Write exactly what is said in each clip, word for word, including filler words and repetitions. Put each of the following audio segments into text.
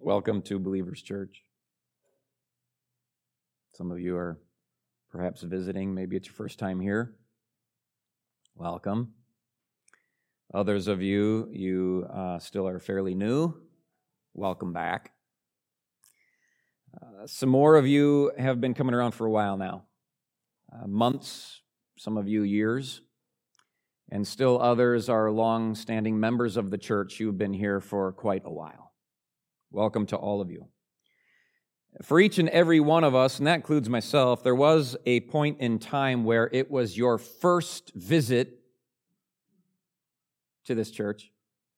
Welcome to Believers Church. Some of you are perhaps visiting. Maybe it's your first time here. Welcome. Others of you, you uh, still are fairly new. Welcome back. Uh, some more of you have been coming around for a while now. Uh, months, some of you years. And still others are long-standing members of the church who've been here for quite a while. Welcome to all of you. For each and every one of us, and that includes myself, there was a point in time where it was your first visit to this church.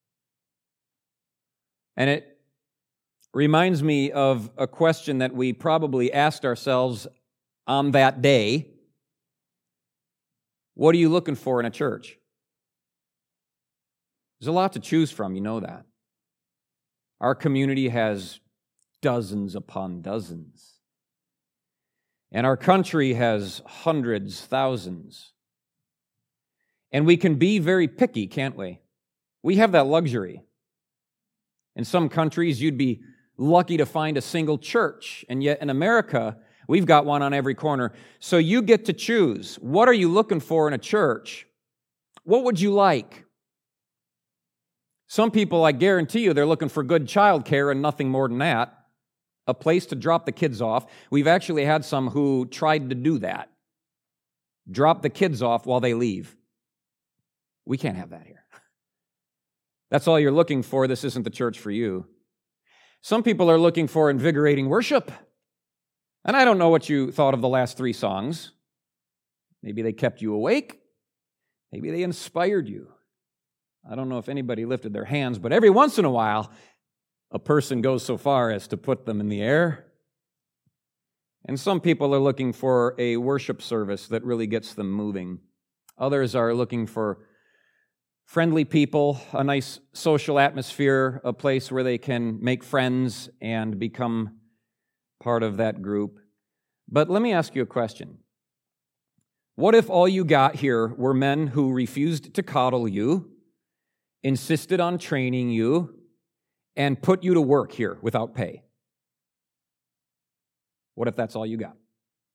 And it reminds me of a question that we probably asked ourselves on that day. What are you looking for in a church? There's a lot to choose from, you know that. Our community has dozens upon dozens. And our country has hundreds, thousands. And we can be very picky, can't we? We have that luxury. In some countries, you'd be lucky to find a single church. And yet in America, we've got one on every corner. So you get to choose. What are you looking for in a church? What would you like? Some people, I guarantee you, they're looking for good child care and nothing more than that. A place to drop the kids off. We've actually had some who tried to do that. Drop the kids off while they leave. We can't have that here. That's all you're looking for. This isn't the church for you. Some people are looking for invigorating worship. And I don't know what you thought of the last three songs. Maybe they kept you awake. Maybe they inspired you. I don't know if anybody lifted their hands, but every once in a while, a person goes so far as to put them in the air. And some people are looking for a worship service that really gets them moving. Others are looking for friendly people, a nice social atmosphere, a place where they can make friends and become part of that group. But let me ask you a question. What if all you got here were men who refused to coddle you, insisted on training you, and put you to work here without pay? What if that's all you got?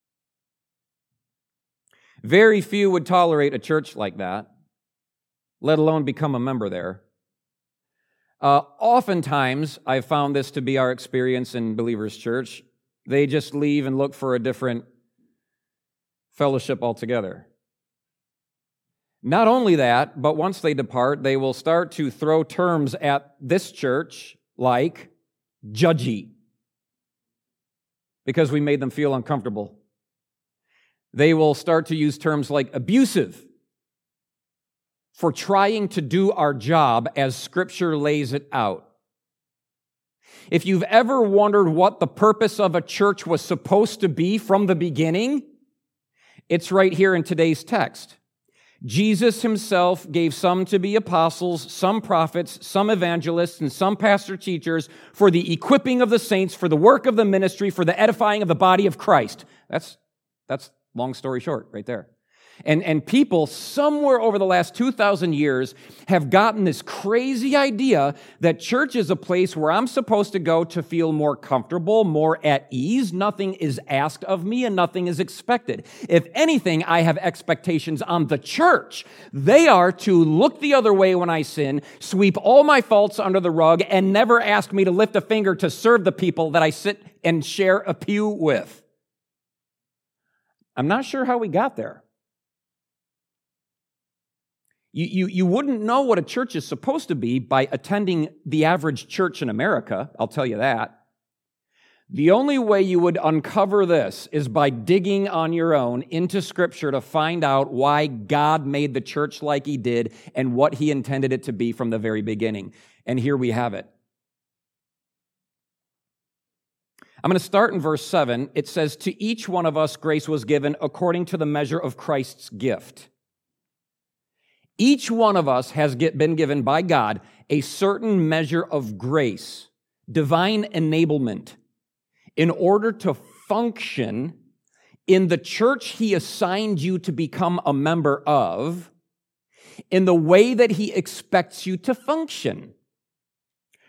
Very few would tolerate a church like that, let alone become a member there. Uh, oftentimes, I've found this to be our experience in Believers Church. They just leave and look for a different fellowship altogether. Not only that, but once they depart, they will start to throw terms at this church like judgy, because we made them feel uncomfortable. They will start to use terms like abusive for trying to do our job as Scripture lays it out. If you've ever wondered what the purpose of a church was supposed to be from the beginning, it's right here in today's text. Jesus himself gave some to be apostles, some prophets, some evangelists, and some pastor teachers for the equipping of the saints, for the work of the ministry, for the edifying of the body of Christ. That's, that's long story short right there. And, and people somewhere over the last two thousand years have gotten this crazy idea that church is a place where I'm supposed to go to feel more comfortable, more at ease. Nothing is asked of me and nothing is expected. If anything, I have expectations on the church. They are to look the other way when I sin, sweep all my faults under the rug, and never ask me to lift a finger to serve the people that I sit and share a pew with. I'm not sure how we got there. You, you, you wouldn't know what a church is supposed to be by attending the average church in America, I'll tell you that. The only way you would uncover this is by digging on your own into Scripture to find out why God made the church like He did and what He intended it to be from the very beginning. And here we have it. I'm going to start in verse seven. It says, "To each one of us grace was given according to the measure of Christ's gift." Each one of us has get, been given by God a certain measure of grace, divine enablement, in order to function in the church He assigned you to become a member of, in the way that He expects you to function.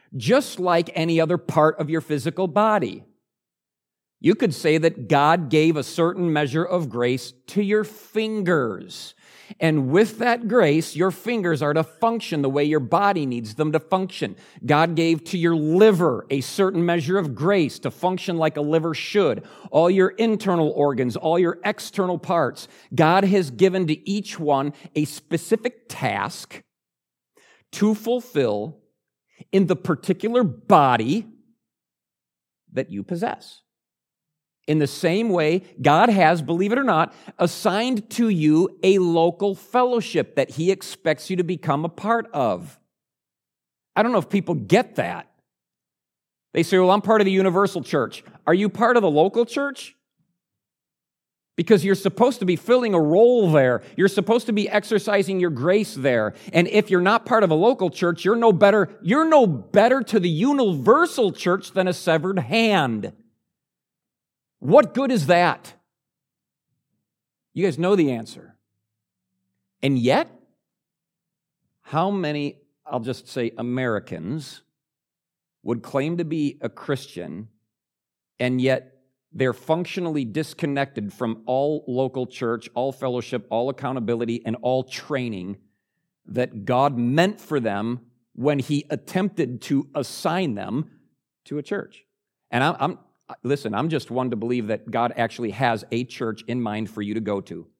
just like any other part of your physical body. You could say that God gave a certain measure of grace to your fingers. And with that grace, your fingers are to function the way your body needs them to function. God gave to your liver a certain measure of grace to function like a liver should. All your internal organs, all your external parts, God has given to each one a specific task to fulfill in the particular body that you possess. In the same way, God has, believe it or not, assigned to you a local fellowship that He expects you to become a part of. I don't know if people get that. They say, well, I'm part of the universal church. Are you part of the local church? Because you're supposed to be filling a role there. You're supposed to be exercising your grace there. And if you're not part of a local church, you're no better, you're no better to the universal church than a severed hand. What good is that? You guys know the answer. And yet, how many, I'll just say Americans, would claim to be a Christian, and yet they're functionally disconnected from all local church, all fellowship, all accountability, and all training that God meant for them when He attempted to assign them to a church? And I'm, I'm Listen, I'm just one to believe that God actually has a church in mind for you to go to.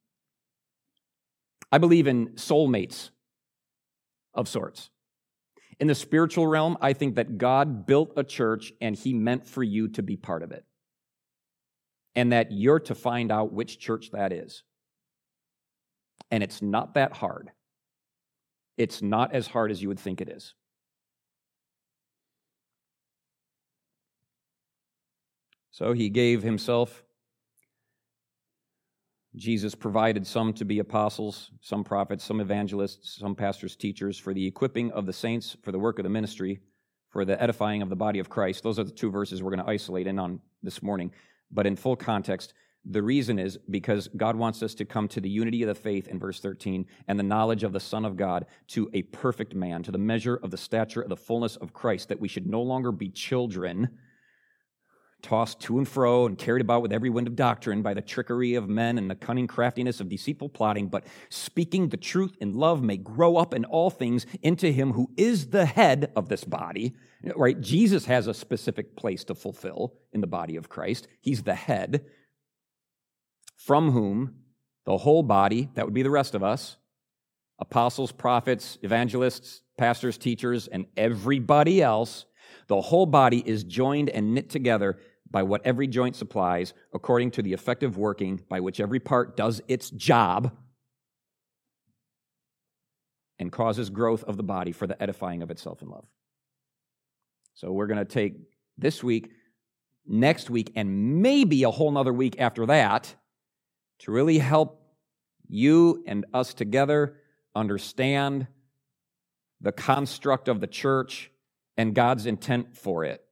I believe in soulmates of sorts. In the spiritual realm, I think that God built a church and He meant for you to be part of it. And that you're to find out which church that is. And it's not that hard. It's not as hard as you would think it is. So He gave Himself. Jesus provided some to be apostles, some prophets, some evangelists, some pastors, teachers, for the equipping of the saints, for the work of the ministry, for the edifying of the body of Christ. Those are the two verses we're going to isolate in on this morning. But in full context, the reason is because God wants us to come to the unity of the faith in verse thirteen and the knowledge of the Son of God, to a perfect man, to the measure of the stature of the fullness of Christ, that we should no longer be children, tossed to and fro and carried about with every wind of doctrine by the trickery of men and the cunning craftiness of deceitful plotting, but speaking the truth in love may grow up in all things into Him who is the head of this body. Right? Jesus has a specific place to fulfill in the body of Christ. He's the head, from whom the whole body, that would be the rest of us, apostles, prophets, evangelists, pastors, teachers, and everybody else, the whole body is joined and knit together by what every joint supplies, according to the effective working by which every part does its job, and causes growth of the body for the edifying of itself in love. So we're going to take this week, next week, and maybe a whole nother week after that to really help you and us together understand the construct of the church and God's intent for it.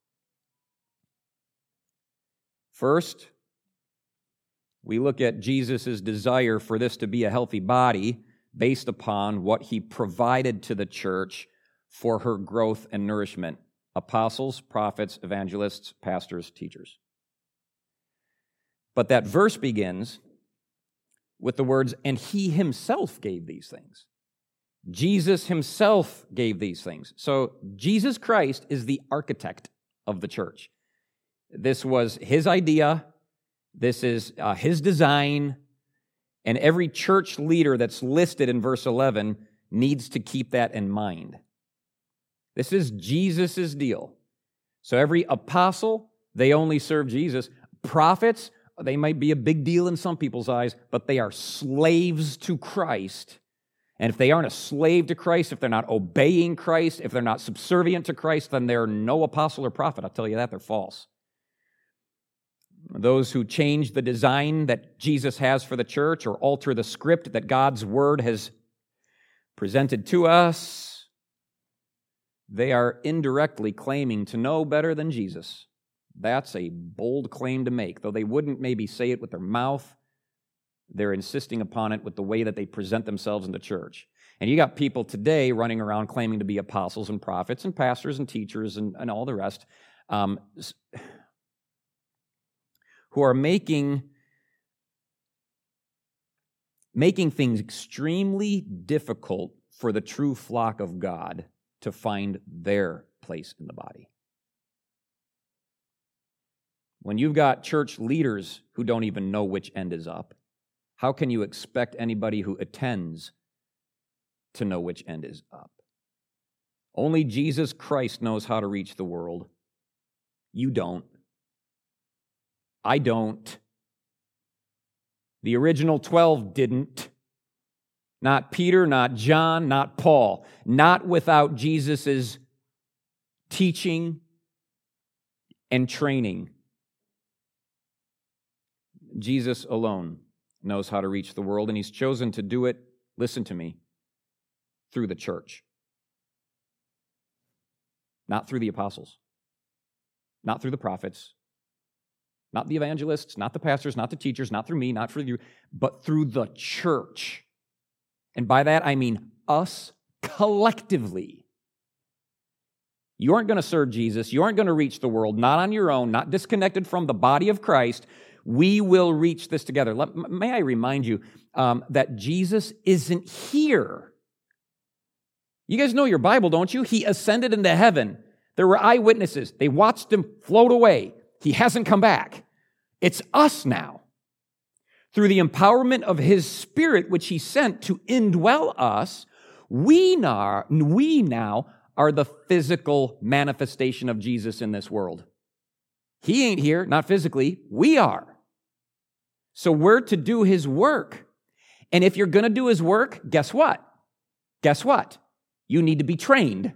First, we look at Jesus' desire for this to be a healthy body based upon what He provided to the church for her growth and nourishment. Apostles, prophets, evangelists, pastors, teachers. But that verse begins with the words, and He Himself gave these things. Jesus Himself gave these things. So Jesus Christ is the architect of the church. This was His idea. This is uh, His design. And every church leader that's listed in verse eleven needs to keep that in mind. This is Jesus' deal. So every apostle, they only serve Jesus. Prophets, they might be a big deal in some people's eyes, but they are slaves to Christ. And if they aren't a slave to Christ, if they're not obeying Christ, if they're not subservient to Christ, then they're no apostle or prophet. I'll tell you that, they're false. Those who change the design that Jesus has for the church or alter the script that God's Word has presented to us, they are indirectly claiming to know better than Jesus. That's a bold claim to make. Though they wouldn't maybe say it with their mouth, they're insisting upon it with the way that they present themselves in the church. And you got people today running around claiming to be apostles and prophets and pastors and teachers and, and all the rest, um, who are making, making things extremely difficult for the true flock of God to find their place in the body. When you've got church leaders who don't even know which end is up, how can you expect anybody who attends to know which end is up? Only Jesus Christ knows how to reach the world. You don't. I don't. The original twelve didn't. Not Peter, not John, not Paul. Not without Jesus' teaching and training. Jesus alone knows how to reach the world, and he's chosen to do it, listen to me, through the church. Not through the apostles. Not through the prophets. Not the evangelists, not the pastors, not the teachers, not through me, not through you, but through the church. And by that I mean us collectively. You aren't going to serve Jesus. You aren't going to reach the world, not on your own, not disconnected from the body of Christ. We will reach this together. Let, may I remind you um, that Jesus isn't here. You guys know your Bible, don't you? He ascended into heaven. There were eyewitnesses. They watched him float away. He hasn't come back. It's us now. Through the empowerment of his Spirit, which he sent to indwell us, we now, we now are the physical manifestation of Jesus in this world. He ain't here, not physically. We are. So we're to do his work. And if you're going to do his work, guess what? Guess what? You need to be trained.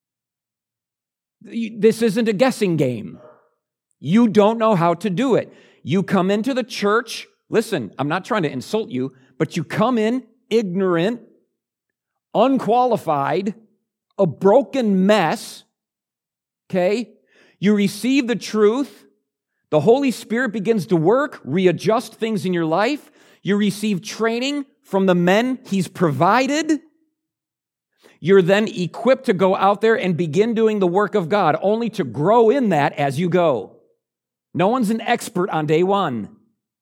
This isn't a guessing game. You don't know how to do it. You come into the church. Listen, I'm not trying to insult you, but you come in ignorant, unqualified, a broken mess, okay? You receive the truth. The Holy Spirit begins to work, readjust things in your life. You receive training from the men he's provided. You're then equipped to go out there and begin doing the work of God, only to grow in that as you go. No one's an expert on day one.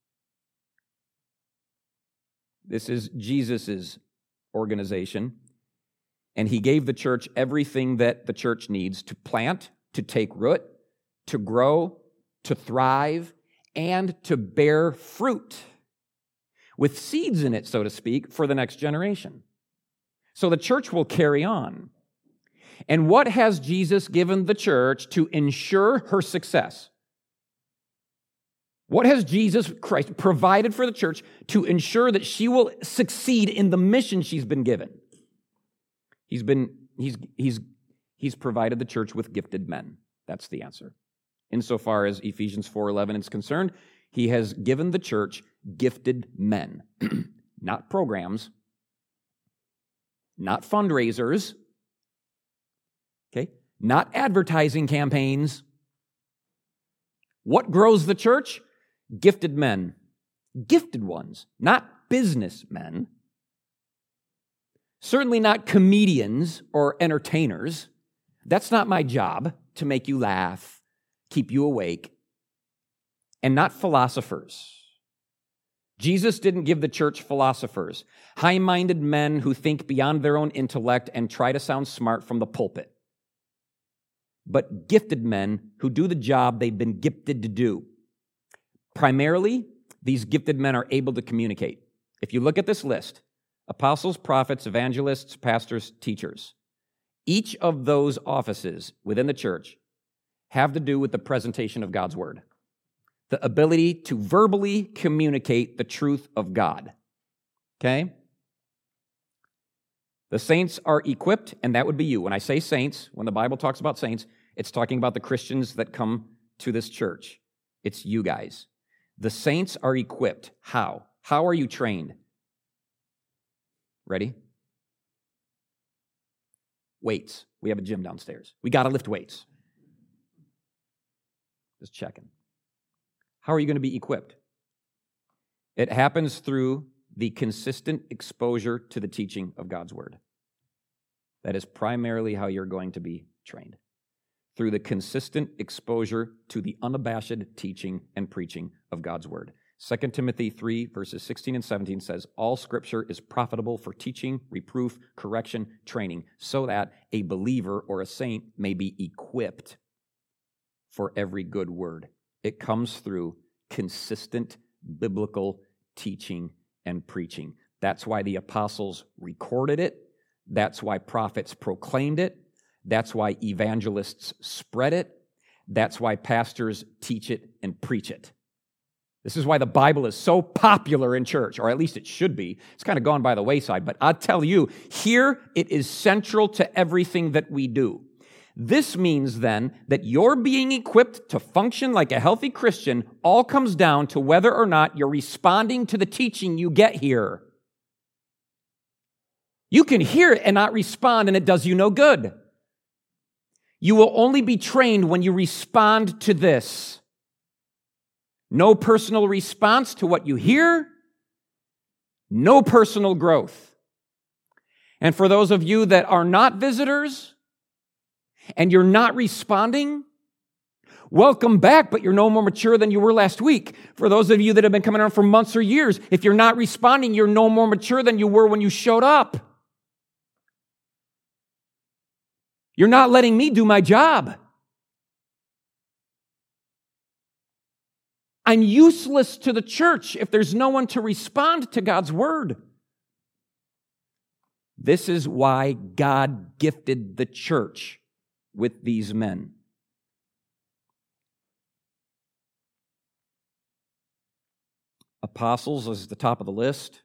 This is Jesus' organization, and he gave the church everything that the church needs to plant, to take root, to grow, to thrive, and to bear fruit, with seeds in it, so to speak, for the next generation. So the church will carry on. And what has Jesus given the church to ensure her success? What has Jesus Christ provided for the church to ensure that she will succeed in the mission she's been given? He's been, he's, he's, he's provided the church with gifted men. That's the answer. Insofar as Ephesians four eleven is concerned, he has given the church gifted men, not programs, not fundraisers, okay, not advertising campaigns. What grows the church? Gifted men, gifted ones, not businessmen, certainly not comedians or entertainers. That's not my job, to make you laugh, keep you awake, and not philosophers. Jesus didn't give the church philosophers, high-minded men who think beyond their own intellect and try to sound smart from the pulpit, but gifted men who do the job they've been gifted to do. Primarily, these gifted men are able to communicate. If you look at this list, apostles, prophets, evangelists, pastors, teachers, each of those offices within the church have to do with the presentation of God's word, the ability to verbally communicate the truth of God. Okay? The saints are equipped, and that would be you. When I say saints, when the Bible talks about saints, it's talking about the Christians that come to this church. It's you guys. The saints are equipped. How? How are you trained? Ready? Weights. We have a gym downstairs. We got to lift weights. Just checking. How are you going to be equipped? It happens through the consistent exposure to the teaching of God's word. That is primarily how you're going to be trained, through the consistent exposure to the unabashed teaching and preaching of God's word. Second Timothy three, verses sixteen and seventeen says, all Scripture is profitable for teaching, reproof, correction, training, so that a believer or a saint may be equipped for every good word. It comes through consistent biblical teaching and preaching. That's why the apostles recorded it. That's why prophets proclaimed it. That's why evangelists spread it. That's why pastors teach it and preach it. This is why the Bible is so popular in church, or at least it should be. It's kind of gone by the wayside, but I'll tell you, here it is central to everything that we do. This means then that your being equipped to function like a healthy Christian all comes down to whether or not you're responding to the teaching you get here. You can hear it and not respond, and it does you no good. You will only be trained when you respond to this. No personal response to what you hear, no personal growth. And for those of you that are not visitors and you're not responding, welcome back, but you're no more mature than you were last week. For those of you that have been coming around for months or years, if you're not responding, you're no more mature than you were when you showed up. You're not letting me do my job. I'm useless to the church if there's no one to respond to God's word. This is why God gifted the church with these men. Apostles is the top of the list.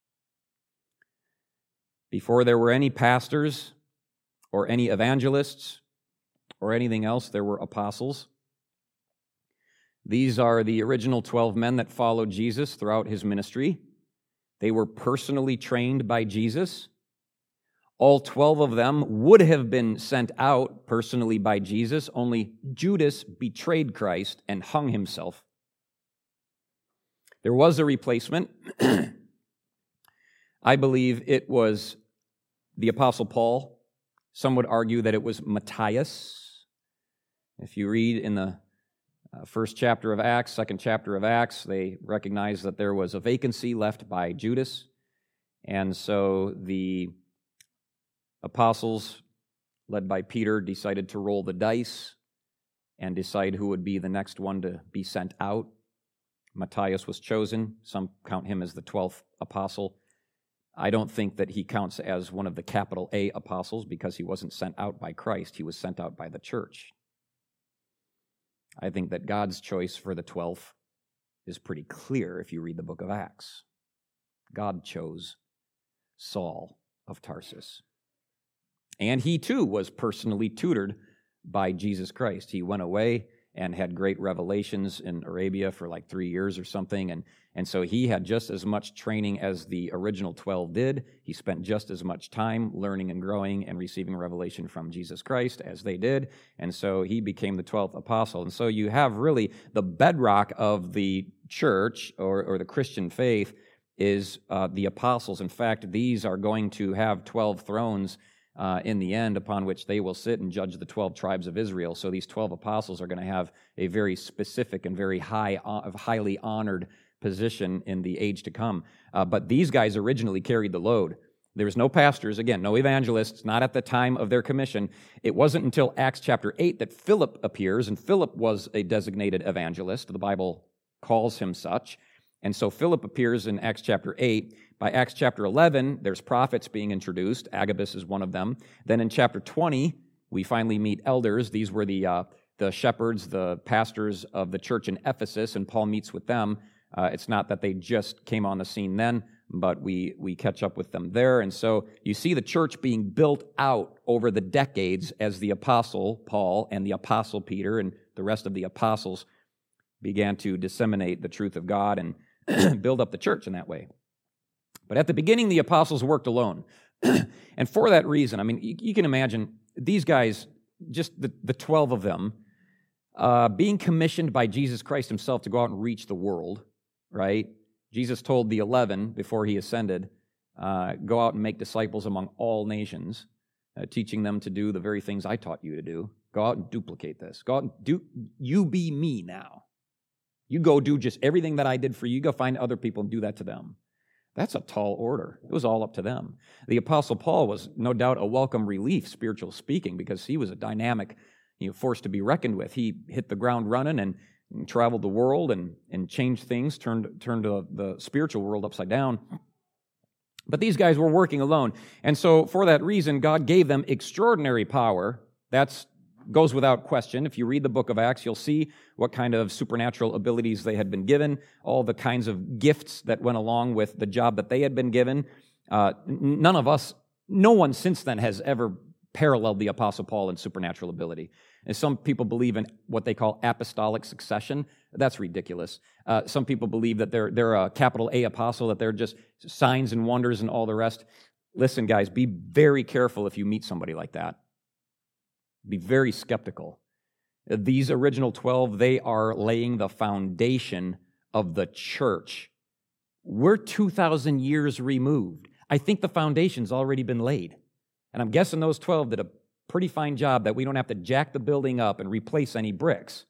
Before there were any pastors or any evangelists or anything else, there were apostles. These are the original twelve men that followed Jesus throughout his ministry. They were personally trained by Jesus. All twelve of them would have been sent out personally by Jesus, only Judas betrayed Christ and hung himself. There was a replacement. I believe it was the Apostle Paul. Some would argue that it was Matthias. If you read in the Uh, first chapter of Acts, second chapter of Acts, they recognized that there was a vacancy left by Judas. And so the apostles, led by Peter, decided to roll the dice and decide who would be the next one to be sent out. Matthias was chosen. Some count him as the twelfth apostle. I don't think that he counts as one of the capital A apostles because he wasn't sent out by Christ. He was sent out by the church. I think that God's choice for the twelfth is pretty clear if you read the book of Acts. God chose Saul of Tarsus. And he too was personally tutored by Jesus Christ. He went away and had great revelations in Arabia for like three years or something. And, and so he had just as much training as the original twelve did. He spent just as much time learning and growing and receiving revelation from Jesus Christ as they did. And so he became the twelfth apostle. And so you have really the bedrock of the church or, or the Christian faith is uh, the apostles. In fact, these are going to have twelve thrones Uh, in the end, upon which they will sit and judge the twelve tribes of Israel. So these twelve apostles are going to have a very specific and very high, uh, highly honored position in the age to come. Uh, but these guys originally carried the load. There was no pastors, again, no evangelists, not at the time of their commission. It wasn't until Acts chapter eight that Philip appears, and Philip was a designated evangelist. The Bible calls him such. And so Philip appears in Acts chapter eight. By Acts chapter eleven, there's prophets being introduced. Agabus is one of them. Then in chapter twenty, we finally meet elders. These were the uh, the shepherds, the pastors of the church in Ephesus, and Paul meets with them. Uh, it's not that they just came on the scene then, but we, we catch up with them there. And so you see the church being built out over the decades as the apostle Paul and the apostle Peter and the rest of the apostles began to disseminate the truth of God and build up the church in that way. But at the beginning, the apostles worked alone. And for that reason, I mean, you, you can imagine these guys, just the, the twelve of them, uh, being commissioned by Jesus Christ himself to go out and reach the world, right? Jesus told the eleven before he ascended, uh, go out and make disciples among all nations. uh, teaching them to do the very things I taught you to do. Go out and duplicate this. Go out and do, you be me now. You go do just everything that I did for you. You go find other people and do that to them. That's a tall order. It was all up to them. The Apostle Paul was no doubt a welcome relief, spiritual speaking, because he was a dynamic, you know, force to be reckoned with. He hit the ground running and, and traveled the world and, and changed things, turned, turned the, the spiritual world upside down. But these guys were working alone. And so for that reason, God gave them extraordinary power. That's goes without question. If you read the book of Acts, you'll see what kind of supernatural abilities they had been given, all the kinds of gifts that went along with the job that they had been given. Uh, none of us, no one since then has ever paralleled the Apostle Paul in supernatural ability. And some people believe in what they call apostolic succession. That's ridiculous. Uh, some people believe that they're, they're a capital A apostle, that they're just signs and wonders and all the rest. Listen, guys, be very careful if you meet somebody like that. Be very skeptical. These original twelve, they are laying the foundation of the church. We're two thousand years removed. I think the foundation's already been laid. And I'm guessing those twelve did a pretty fine job that we don't have to jack the building up and replace any bricks.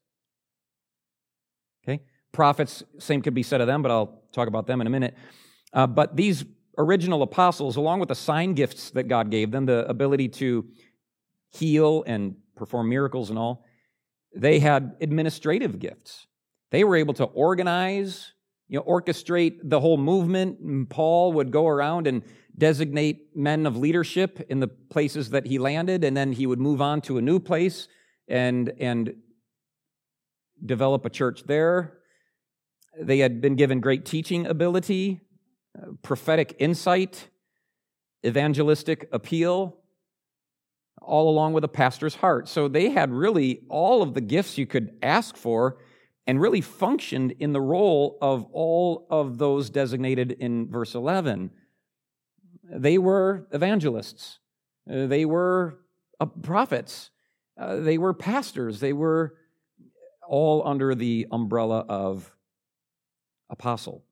Okay? Prophets, same could be said of them, but I'll talk about them in a minute. Uh, but these original apostles, along with the sign gifts that God gave them, the ability to heal and perform miracles and all, they had administrative gifts. They were able to organize, you know, orchestrate the whole movement. And Paul would go around and designate men of leadership in the places that he landed, and then he would move on to a new place and, and develop a church there. They had been given great teaching ability, uh, prophetic insight, evangelistic appeal, all along with a pastor's heart. So they had really all of the gifts you could ask for and really functioned in the role of all of those designated in verse eleven. They were evangelists. Uh, they were uh, prophets. Uh, they were pastors. They were all under the umbrella of apostle.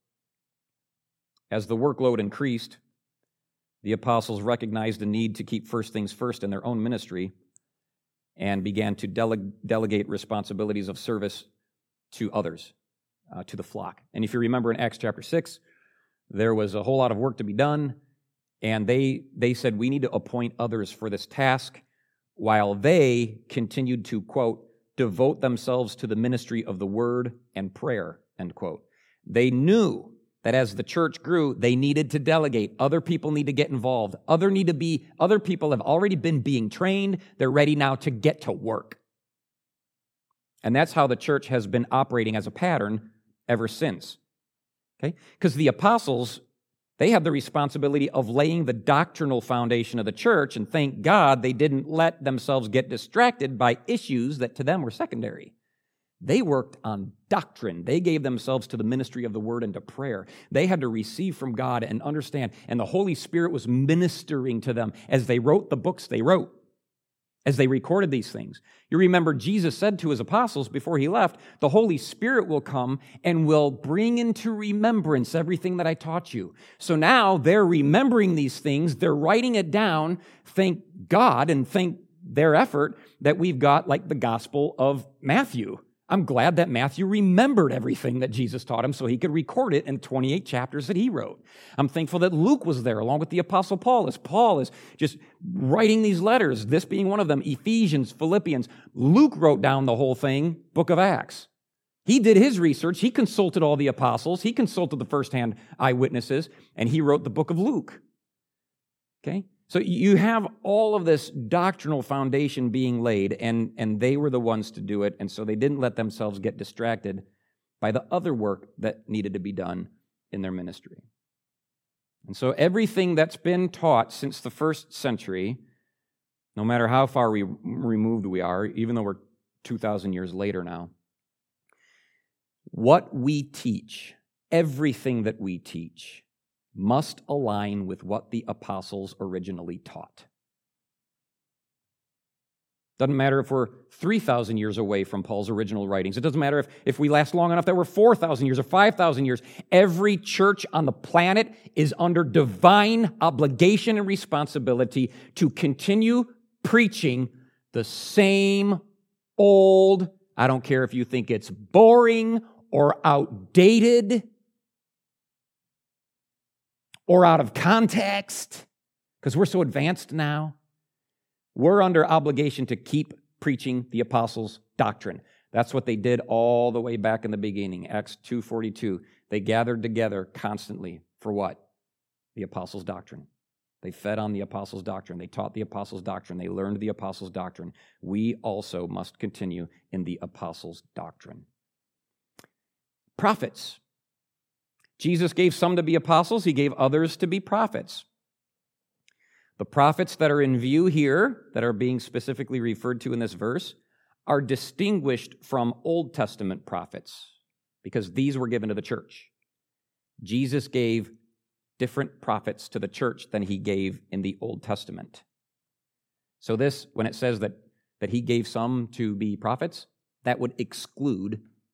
As the workload increased, the apostles recognized the need to keep first things first in their own ministry and began to dele- delegate responsibilities of service to others, uh, to the flock. And if you remember in Acts chapter six, there was a whole lot of work to be done, and they, they said, we need to appoint others for this task, while they continued to, quote, devote themselves to the ministry of the word and prayer, end quote. They knew that as the church grew, they needed to delegate. Other people need to get involved. Other need to be, other people have already been being trained. They're ready now to get to work. And that's how the church has been operating as a pattern ever since. Okay? Because the apostles, they have the responsibility of laying the doctrinal foundation of the church, and thank God they didn't let themselves get distracted by issues that to them were secondary. They worked on doctrine. They gave themselves to the ministry of the word and to prayer. They had to receive from God and understand, and the Holy Spirit was ministering to them as they wrote the books they wrote, as they recorded these things. You remember Jesus said to his apostles before he left, the Holy Spirit will come and will bring into remembrance everything that I taught you. So now they're remembering these things. They're writing it down. Thank God and thank their effort that we've got like the Gospel of Matthew. I'm glad that Matthew remembered everything that Jesus taught him so he could record it in twenty-eight chapters that he wrote. I'm thankful that Luke was there along with the Apostle Paul, as Paul is just writing these letters, this being one of them, Ephesians, Philippians. Luke wrote down the whole thing, book of Acts. He did his research. He consulted all the apostles. He consulted the firsthand eyewitnesses, and he wrote the book of Luke. Okay? So you have all of this doctrinal foundation being laid, and, and they were the ones to do it, and so they didn't let themselves get distracted by the other work that needed to be done in their ministry. And so everything that's been taught since the first century, no matter how far we, removed we are, even though we're two thousand years later now, what we teach, everything that we teach, must align with what the apostles originally taught. Doesn't matter if we're three thousand years away from Paul's original writings. It doesn't matter if, if we last long enough that we're four thousand years or five thousand years. Every church on the planet is under divine obligation and responsibility to continue preaching the same old, I don't care if you think it's boring or outdated or out of context, because we're so advanced now. We're under obligation to keep preaching the apostles' doctrine. That's what they did all the way back in the beginning, Acts two forty-two. They gathered together constantly for what? The apostles' doctrine. They fed on the apostles' doctrine. They taught the apostles' doctrine. They learned the apostles' doctrine. We also must continue in the apostles' doctrine. Prophets. Jesus gave some to be apostles. He gave others to be prophets. The prophets that are in view here, that are being specifically referred to in this verse, are distinguished from Old Testament prophets because these were given to the church. Jesus gave different prophets to the church than he gave in the Old Testament. So this, when it says that, that he gave some to be prophets, that would exclude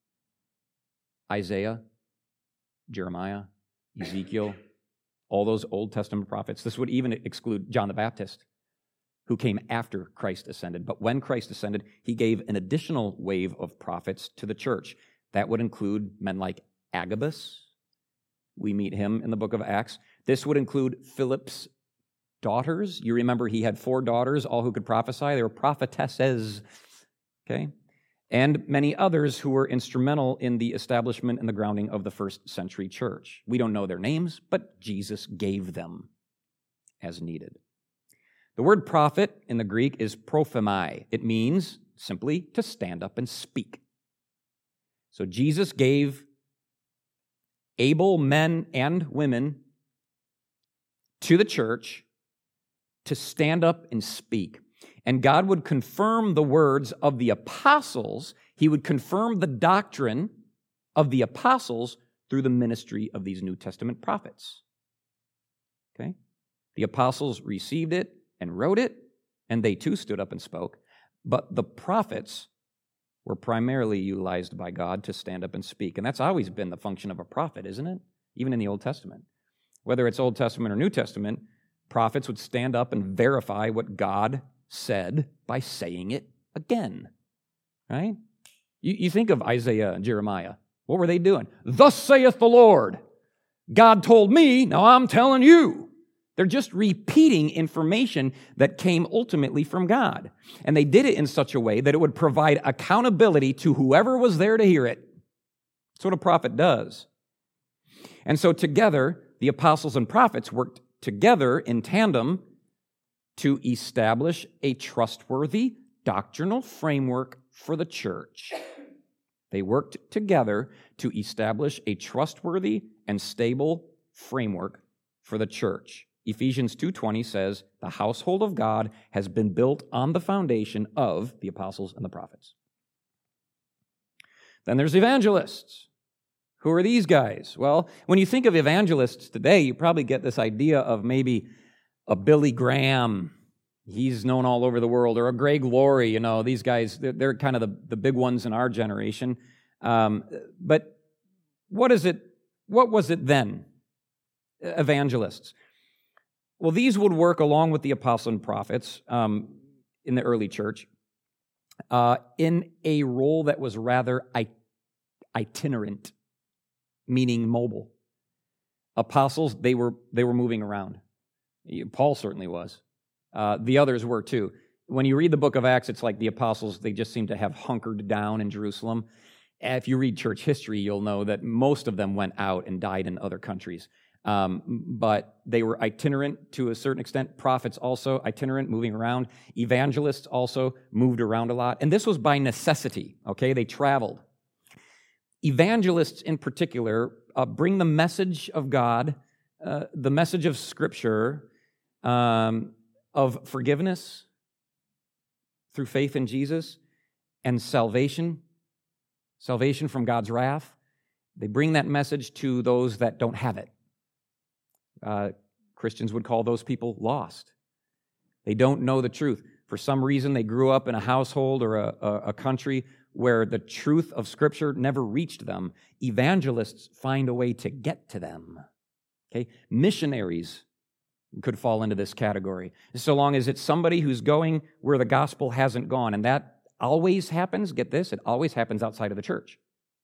Isaiah, Jeremiah, Ezekiel, all those Old Testament prophets. This would even exclude John the Baptist, who came after Christ ascended. But when Christ ascended, he gave an additional wave of prophets to the church. That would include men like Agabus. We meet him in the book of Acts. This would include Philip's daughters. You remember he had four daughters, all who could prophesy. They were prophetesses, okay? And many others who were instrumental in the establishment and the grounding of the first century church. We don't know their names, but Jesus gave them as needed. The word prophet in the Greek is prophemai. It means simply to stand up and speak. So Jesus gave able men and women to the church to stand up and speak. And God would confirm the words of the apostles. He would confirm the doctrine of the apostles through the ministry of these New Testament prophets. Okay? The apostles received it and wrote it, and they too stood up and spoke. But the prophets were primarily utilized by God to stand up and speak. And that's always been the function of a prophet, isn't it? Even in the Old Testament. Whether it's Old Testament or New Testament, prophets would stand up and verify what God said by saying it again, right? You, you think of Isaiah and Jeremiah. What were they doing? Thus saith the Lord. God told me, now I'm telling you. They're just repeating information that came ultimately from God. And they did it in such a way that it would provide accountability to whoever was there to hear it. That's what a prophet does. And so together, the apostles and prophets worked together in tandem to establish a trustworthy doctrinal framework for the church. They worked together to establish a trustworthy and stable framework for the church. Ephesians two twenty says, the household of God has been built on the foundation of the apostles and the prophets. Then there's evangelists. Who are these guys? Well, when you think of evangelists today, you probably get this idea of maybe a Billy Graham, he's known all over the world, or a Greg Laurie, you know, these guys, they're, they're kind of the, the big ones in our generation. Um, but what is it, what was it then? Evangelists. Well, these would work along with the apostles and prophets um, in the early church uh, in a role that was rather itinerant, meaning mobile. Apostles, they were they were moving around. Paul certainly was. Uh, the others were too. When you read the book of Acts, it's like the apostles, they just seem to have hunkered down in Jerusalem. If you read church history, you'll know that most of them went out and died in other countries. Um, but they were itinerant to a certain extent. Prophets also itinerant, moving around. Evangelists also moved around a lot. And this was by necessity, okay? They traveled. Evangelists in particular uh, bring the message of God, uh, the message of Scripture, um, of forgiveness through faith in Jesus and salvation, salvation from God's wrath. They bring that message to those that don't have it. Uh, Christians would call those people lost. They don't know the truth. for some reason they grew up in a household or a, a, a country where the truth of Scripture never reached them, evangelists find a way to get to them. Okay? Missionaries could fall into this category, so long as it's somebody who's going where the gospel hasn't gone. And that always happens, get this, it always happens outside of the church.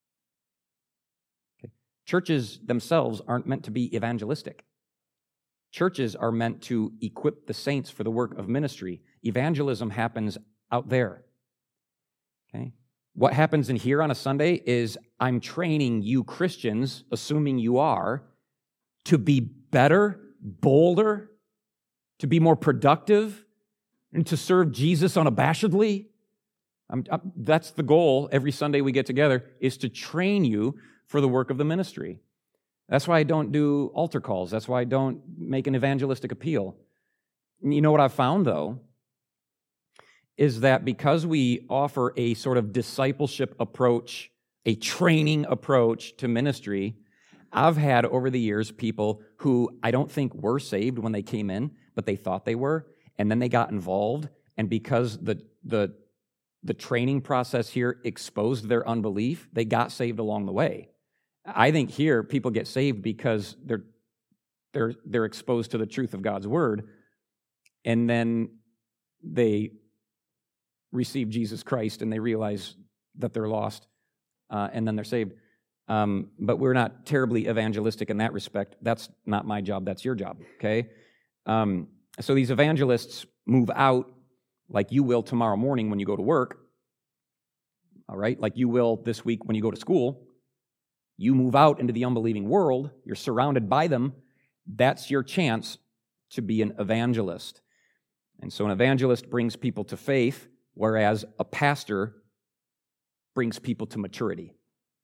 Okay? Churches themselves aren't meant to be evangelistic. Churches are meant to equip the saints for the work of ministry. Evangelism happens out there. Okay? What happens in here on a Sunday is I'm training you Christians, assuming you are, to be better, bolder, to be more productive, and to serve Jesus unabashedly. I'm, I'm, that's the goal every Sunday we get together, is to train you for the work of the ministry. That's why I don't do altar calls. That's why I don't make an evangelistic appeal. And you know what I've found, though, is that because we offer a sort of discipleship approach, a training approach to ministry, I've had over the years people who I don't think were saved when they came in, but they thought they were, and then they got involved, and because the the the training process here exposed their unbelief, they got saved along the way. I think here people get saved because they're they're they're exposed to the truth of God's word, and then they receive Jesus Christ and they realize that they're lost, uh, and then they're saved. Um, but we're not terribly evangelistic in that respect. That's not my job. That's your job. Okay. Um, so these evangelists move out like you will tomorrow morning when you go to work. All right, like you will this week when you go to school. You move out into the unbelieving world, you're surrounded by them, that's your chance to be an evangelist. And so an evangelist brings people to faith, whereas a pastor brings people to maturity.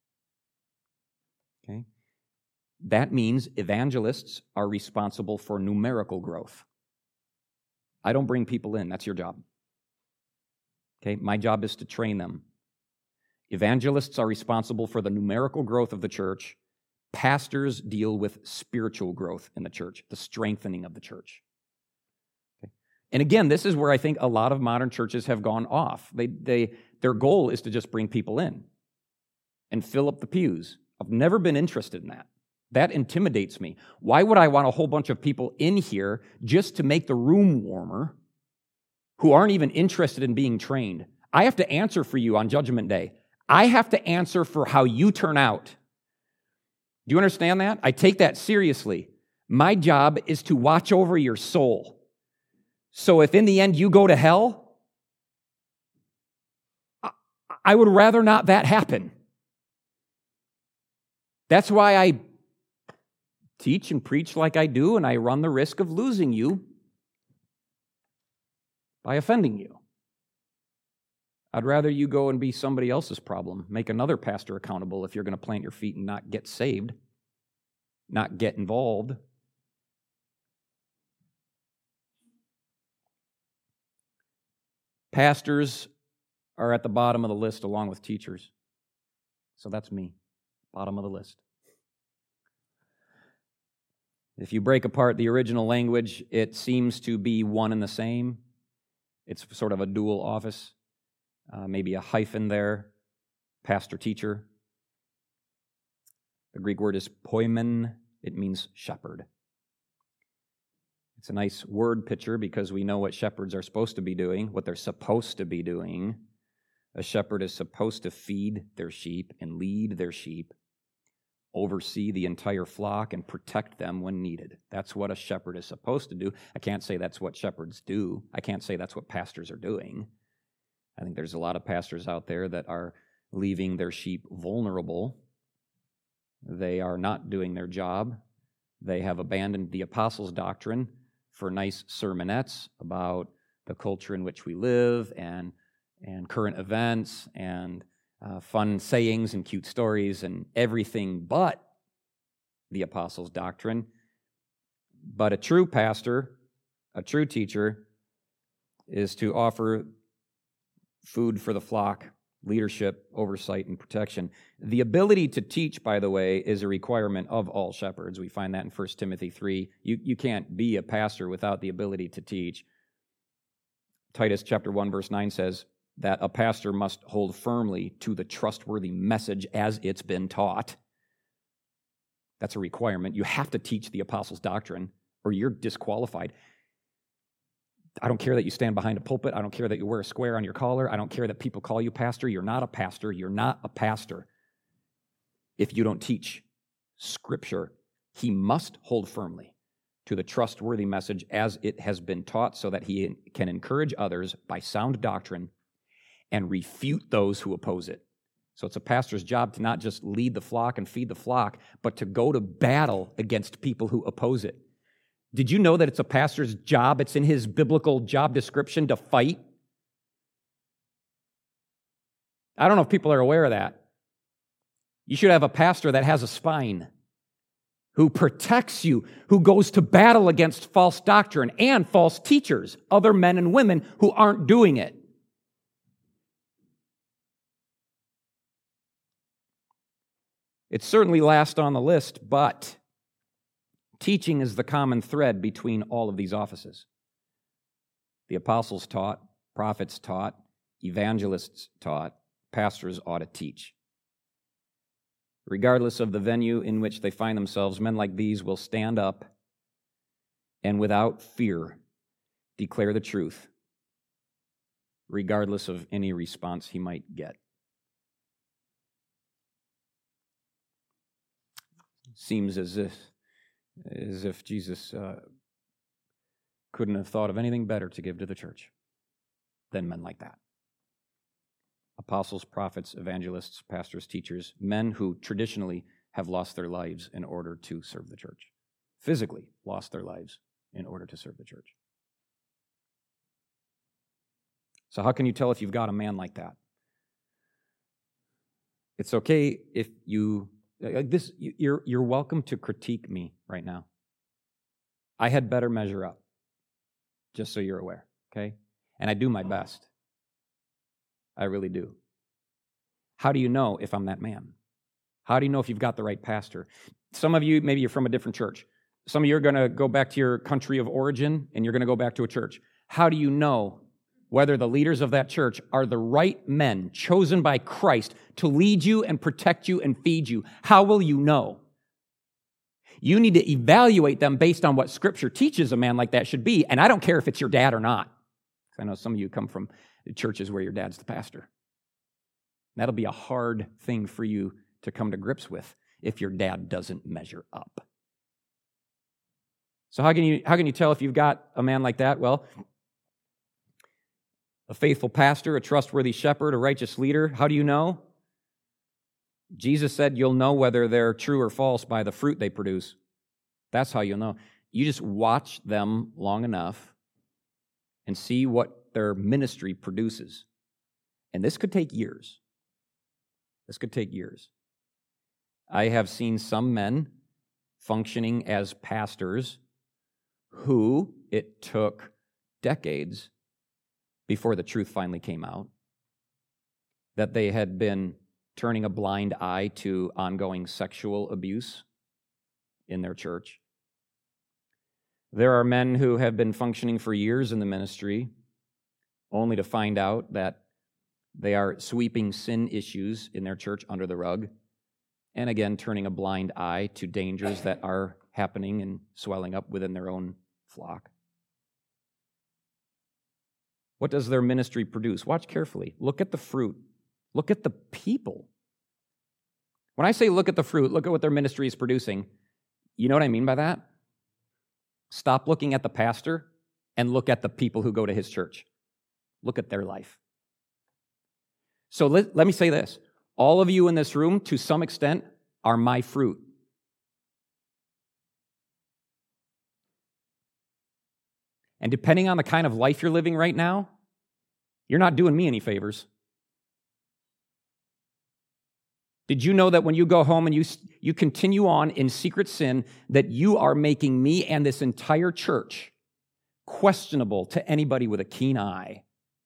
Okay? That means evangelists are responsible for numerical growth. I don't bring people in, that's your job. Okay? My job is to train them. Evangelists are responsible for the numerical growth of the church. Pastors deal with spiritual growth in the church, the strengthening of the church. Okay. And again, this is where I think a lot of modern churches have gone off. They, they, their goal is to just bring people in and fill up the pews. I've never been interested in that. That intimidates me. Why would I want a whole bunch of people in here just to make the room warmer who aren't even interested in being trained? I have to answer for you on Judgment Day. I have to answer for how you turn out. Do you understand that? I take that seriously. My job is to watch over your soul. So if in the end you go to hell, I would rather not that happen. That's why I teach and preach like I do, and I run the risk of losing you by offending you. I'd rather you go and be somebody else's problem. Make another pastor accountable if you're going to plant your feet and not get saved, not get involved. Pastors are at the bottom of the list along with teachers. So that's me, bottom of the list. If you break apart the original language, it seems to be one and the same. It's sort of a dual office. Uh, maybe a hyphen there, pastor, teacher. The Greek word is poimen. It means shepherd. It's a nice word picture because we know what shepherds are supposed to be doing, what they're supposed to be doing. A shepherd is supposed to feed their sheep and lead their sheep, oversee the entire flock, and protect them when needed. That's what a shepherd is supposed to do. I can't say that's what shepherds do. I can't say that's what pastors are doing. I think there's a lot of pastors out there that are leaving their sheep vulnerable. They are not doing their job. They have abandoned the apostles' doctrine for nice sermonettes about the culture in which we live and, and current events and uh, fun sayings and cute stories and everything but the apostles' doctrine. But a true pastor, a true teacher, is to offer food for the flock, leadership, oversight, and protection. The ability to teach, by the way, is a requirement of all shepherds. We find that in First Timothy three. You, you can't be a pastor without the ability to teach. Titus chapter one, verse nine says that a pastor must hold firmly to the trustworthy message as it's been taught. That's a requirement. You have to teach the apostles' doctrine, or you're disqualified. I don't care that you stand behind a pulpit. I don't care that you wear a square on your collar. I don't care that people call you pastor. You're not a pastor. You're not a pastor if you don't teach Scripture. He must hold firmly to the trustworthy message as it has been taught so that he can encourage others by sound doctrine and refute those who oppose it. So it's a pastor's job to not just lead the flock and feed the flock, but to go to battle against people who oppose it. Did you know that it's a pastor's job? It's in his biblical job description to fight. I don't know if people are aware of that. You should have a pastor that has a spine, who protects you, who goes to battle against false doctrine and false teachers, other men and women who aren't doing it. It's certainly last on the list, but teaching is the common thread between all of these offices. The apostles taught, prophets taught, evangelists taught, pastors ought to teach. Regardless of the venue in which they find themselves, men like these will stand up and without fear declare the truth, regardless of any response he might get. Seems as if, as if Jesus uh, couldn't have thought of anything better to give to the church than men like that. Apostles, prophets, evangelists, pastors, teachers, men who traditionally have lost their lives in order to serve the church, physically lost their lives in order to serve the church. So how can you tell if you've got a man like that? It's okay if you... Like this, you're, you're welcome to critique me right now. I had better measure up, just so you're aware, okay? And I do my best. I really do. How do you know if I'm that man? How do you know if you've got the right pastor? Some of you, maybe you're from a different church. Some of you are going to go back to your country of origin, and you're going to go back to a church. How do you know whether the leaders of that church are the right men chosen by Christ to lead you and protect you and feed you? How will you know? You need to evaluate them based on what Scripture teaches a man like that should be, and I don't care if it's your dad or not. I know some of you come from churches where your dad's the pastor. That'll be a hard thing for you to come to grips with if your dad doesn't measure up. So how can you, how can you tell if you've got a man like that? Well, a faithful pastor, a trustworthy shepherd, a righteous leader. How do you know? Jesus said you'll know whether they're true or false by the fruit they produce. That's how you'll know. You just watch them long enough and see what their ministry produces. And this could take years. This could take years. I have seen some men functioning as pastors who it took decades before the truth finally came out, that they had been turning a blind eye to ongoing sexual abuse in their church. There are men who have been functioning for years in the ministry, only to find out that they are sweeping sin issues in their church under the rug, and again, turning a blind eye to dangers that are happening and swelling up within their own flock. What does their ministry produce? Watch carefully. Look at the fruit. Look at the people. When I say look at the fruit, look at what their ministry is producing. You know what I mean by that? Stop looking at the pastor and look at the people who go to his church. Look at their life. So let, let me say this. All of you in this room, to some extent, are my fruit. And depending on the kind of life you're living right now, you're not doing me any favors. Did you know that when you go home and you, you continue on in secret sin, that you are making me and this entire church questionable to anybody with a keen eye?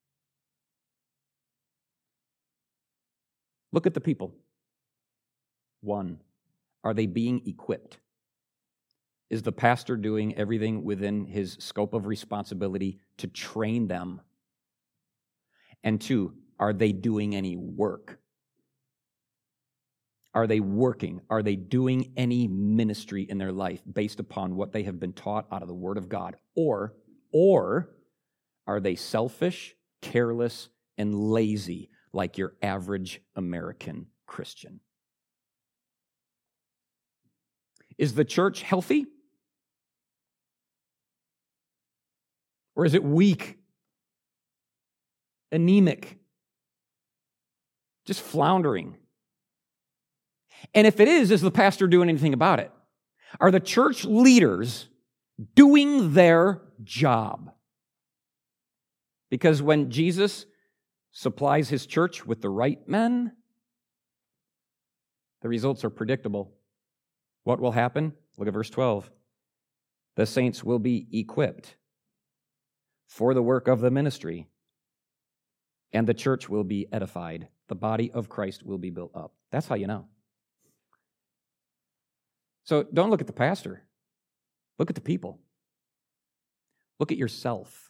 Look at the people. One, are they being equipped? Is the pastor doing everything within his scope of responsibility to train them And two, are they doing any work? Are they working? Are they doing any ministry in their life based upon what they have been taught out of the Word of God? Or, or are they selfish, careless, and lazy like your average American Christian? Is the church healthy? Or is it weak, anemic, just floundering? And if it is, is the pastor doing anything about it? Are the church leaders doing their job? Because when Jesus supplies his church with the right men, the results are predictable. What will happen? Look at verse twelve. The saints will be equipped for the work of the ministry, and the church will be edified. The body of Christ will be built up. That's how you know. So don't look at the pastor. Look at the people. Look at yourself.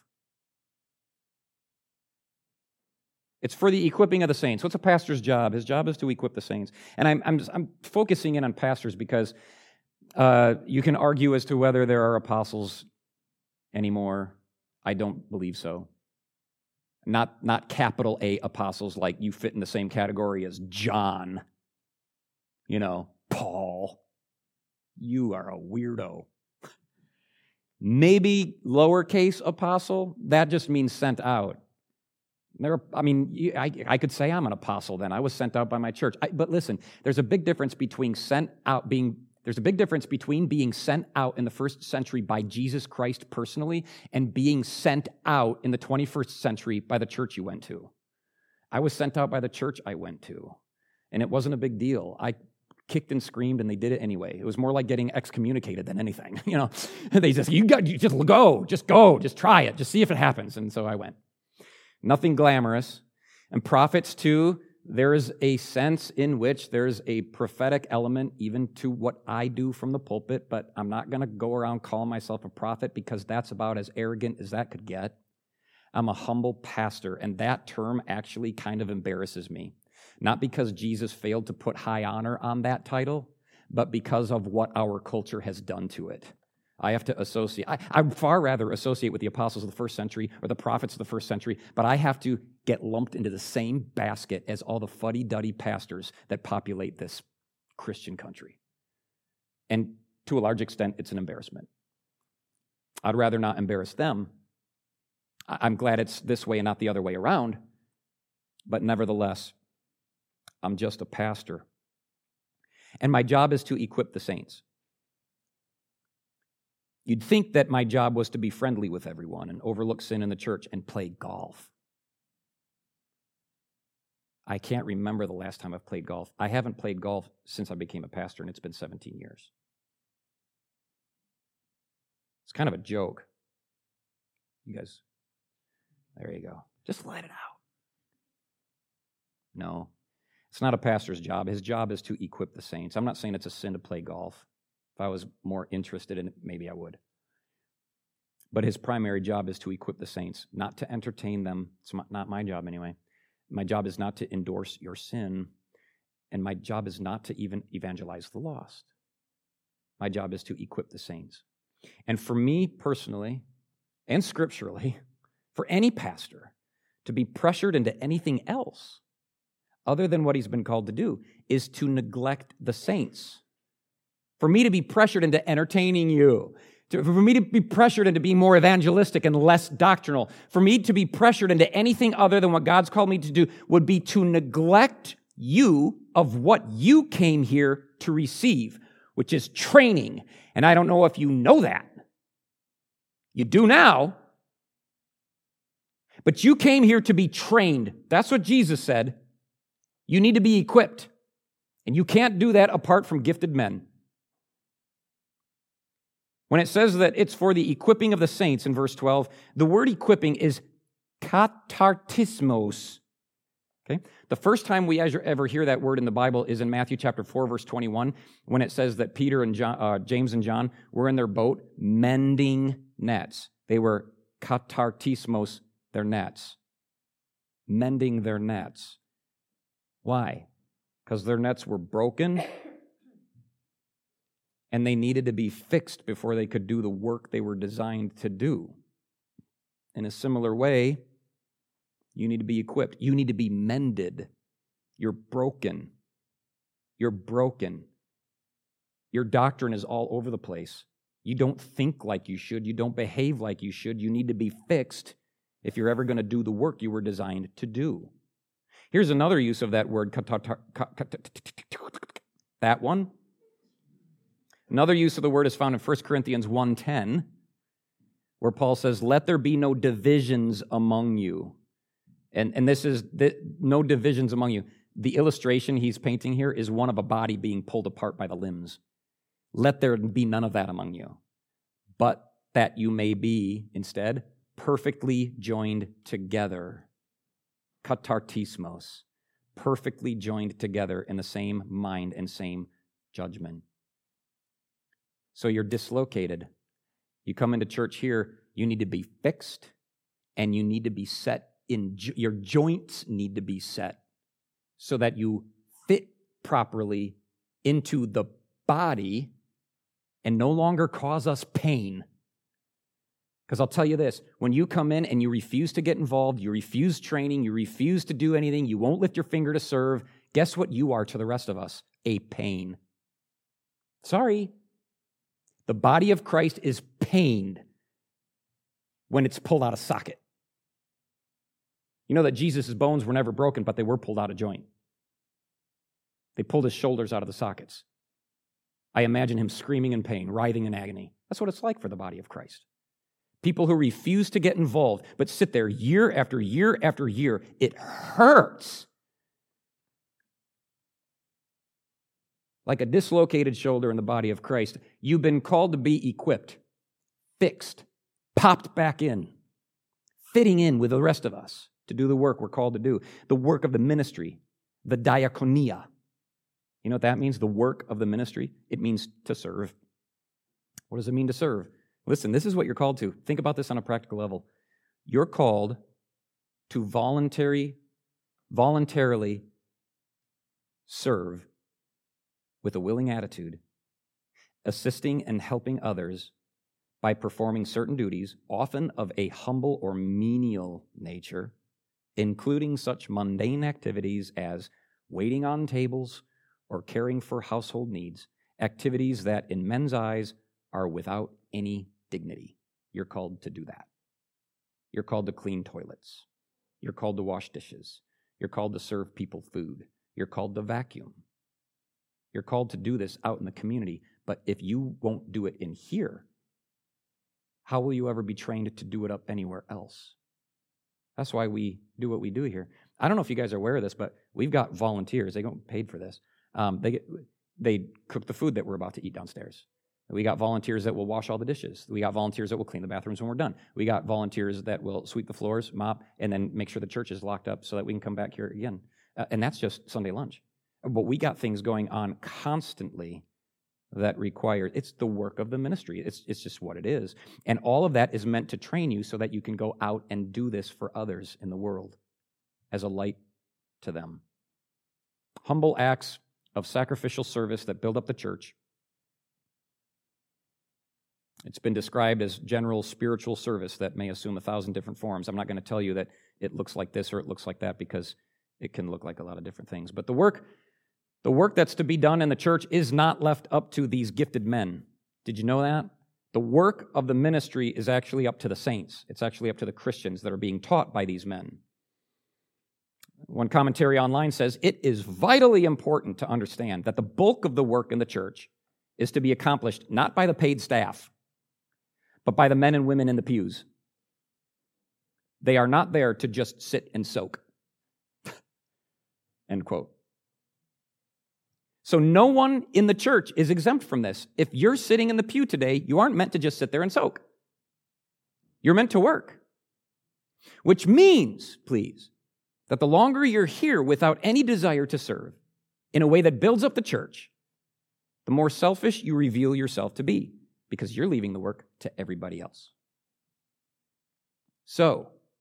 It's for the equipping of the saints. What's a pastor's job? His job is to equip the saints. And I'm, I'm, I'm focusing in on pastors because uh, you can argue as to whether there are apostles anymore. I don't believe so. Not, not capital A apostles like you fit in the same category as John, you know, Paul. You are a weirdo. Maybe lowercase apostle, that just means sent out. There, I mean, I, I could say I'm an apostle then. I was sent out by my church. I, but listen, there's a big difference between sent out being, there's a big difference between being sent out in the first century by Jesus Christ personally and being sent out in the twenty-first century by the church you went to. I was sent out by the church I went to, and it wasn't a big deal. I kicked and screamed, and they did it anyway. It was more like getting excommunicated than anything. You know, they just, you got, you just go, just go, just try it, just see if it happens. And so I went. Nothing glamorous. And prophets too, there is a sense in which there's a prophetic element even to what I do from the pulpit, but I'm not going to go around calling myself a prophet because that's about as arrogant as that could get. I'm a humble pastor, and that term actually kind of embarrasses me. Not because Jesus failed to put high honor on that title, but because of what our culture has done to it. I have to associate, I, I'd far rather associate with the apostles of the first century or the prophets of the first century, but I have to get lumped into the same basket as all the fuddy-duddy pastors that populate this Christian country. And to a large extent, it's an embarrassment. I'd rather not embarrass them. I'm glad it's this way and not the other way around, but nevertheless, I'm just a pastor. And my job is to equip the saints. You'd think that my job was to be friendly with everyone and overlook sin in the church and play golf. I can't remember the last time I've played golf. I haven't played golf since I became a pastor, and it's been seventeen years. It's kind of a joke. You guys, there you go. Just let it out. No, it's not a pastor's job. His job is to equip the saints. I'm not saying it's a sin to play golf. If I was more interested in it, maybe I would. But his primary job is to equip the saints, not to entertain them. It's not my job anyway. My job is not to endorse your sin, and my job is not to even evangelize the lost. My job is to equip the saints. And for me personally, and scripturally, for any pastor to be pressured into anything else other than what he's been called to do is to neglect the saints. For me to be pressured into entertaining you, to, for me to be pressured into being more evangelistic and less doctrinal, for me to be pressured into anything other than what God's called me to do would be to neglect you of what you came here to receive, which is training. And I don't know if you know that. You do now. But you came here to be trained. That's what Jesus said. You need to be equipped. And you can't do that apart from gifted men. When it says that it's for the equipping of the saints in verse twelve, the word equipping is katartismos. Okay? The first time we ever hear that word in the Bible is in Matthew chapter four, verse twenty-one, when it says that Peter and John, uh, James and John were in their boat mending nets. They were katartismos their nets. mending their nets. Why? Because their nets were broken and they needed to be fixed before they could do the work they were designed to do. In a similar way, you need to be equipped. You need to be mended. You're broken. You're broken. Your doctrine is all over the place. You don't think like you should. You don't behave like you should. You need to be fixed if you're ever going to do the work you were designed to do. Here's another use of that word, that one. Another use of the word is found in First Corinthians one ten, where Paul says, let there be no divisions among you. And, and this is the, no divisions among you. The illustration he's painting here is one of a body being pulled apart by the limbs. Let there be none of that among you, but that you may be, instead, perfectly joined together. Katartismos. Perfectly joined together in the same mind and same judgment. So you're dislocated. You come into church here, you need to be fixed, and you need to be set in, your joints need to be set so that you fit properly into the body and no longer cause us pain. Because I'll tell you this, when you come in and you refuse to get involved, you refuse training, you refuse to do anything, you won't lift your finger to serve, guess what you are to the rest of us? A pain. Sorry. The body of Christ is pained when it's pulled out of socket. You know that Jesus' bones were never broken, but they were pulled out of joint. They pulled his shoulders out of the sockets. I imagine him screaming in pain, writhing in agony. That's what it's like for the body of Christ. People who refuse to get involved, but sit there year after year after year. It hurts. Like a dislocated shoulder in the body of Christ. You've been called to be equipped, fixed, popped back in, fitting in with the rest of us to do the work we're called to do. The work of the ministry, the diakonia. You know what that means? The work of the ministry? It means to serve. What does it mean to serve? Listen, this is what you're called to. Think about this on a practical level. You're called to voluntary, voluntarily serve with a willing attitude, assisting and helping others by performing certain duties, often of a humble or menial nature, including such mundane activities as waiting on tables or caring for household needs, activities that in men's eyes are without any dignity. You're called to do that. You're called to clean toilets. You're called to wash dishes. You're called to serve people food. You're called to vacuum. You're called to do this out in the community. But if you won't do it in here, how will you ever be trained to do it up anywhere else? That's why we do what we do here. I don't know if you guys are aware of this, but we've got volunteers. They get paid for this. Um, they get, they cook the food that we're about to eat downstairs. We got volunteers that will wash all the dishes. We got volunteers that will clean the bathrooms when we're done. We got volunteers that will sweep the floors, mop, and then make sure the church is locked up so that we can come back here again. Uh, and that's just Sunday lunch. But we got things going on constantly that require, it's the work of the ministry. It's, it's just what it is. And all of that is meant to train you so that you can go out and do this for others in the world as a light to them. Humble acts of sacrificial service that build up the church. It's been described as general spiritual service that may assume a thousand different forms. I'm not going to tell you that it looks like this or it looks like that because it can look like a lot of different things. But the work, the work that's to be done in the church is not left up to these gifted men. Did you know that? The work of the ministry is actually up to the saints. It's actually up to the Christians that are being taught by these men. One commentary online says, it is vitally important to understand that the bulk of the work in the church is to be accomplished not by the paid staff, but by the men and women in the pews. They are not there to just sit and soak. End quote. So no one in the church is exempt from this. If you're sitting in the pew today, you aren't meant to just sit there and soak. You're meant to work. Which means, please, that the longer you're here without any desire to serve in a way that builds up the church, the more selfish you reveal yourself to be, because you're leaving the work to everybody else. So,